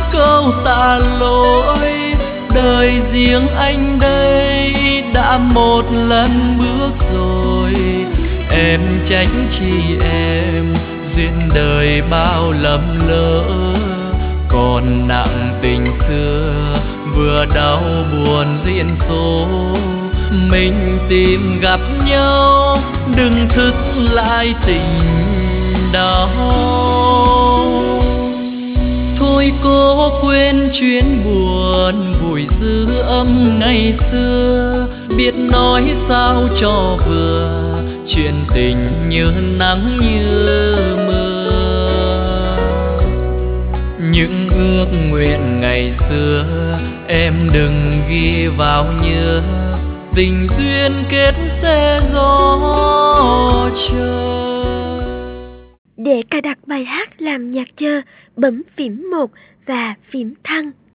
câu tạ lỗi. Đời riêng anh đây đã một lần bước rồi, em tránh chi em duyên đời bao lầm lỡ. Còn nặng tình xưa vừa đau buồn duyên số, mình tìm gặp nhau đừng thức lại tình đó. Thôi cố quên chuyến buồn vùi dư âm ngày xưa, biết nói sao cho vừa chuyện tình như nắng như mưa. Những ước nguyện ngày xưa em đừng ghi vào nhớ, tình duyên kết sẽ gió chờ. Để cài đặt bài hát làm nhạc chờ, bấm phím 1 và phím thăng.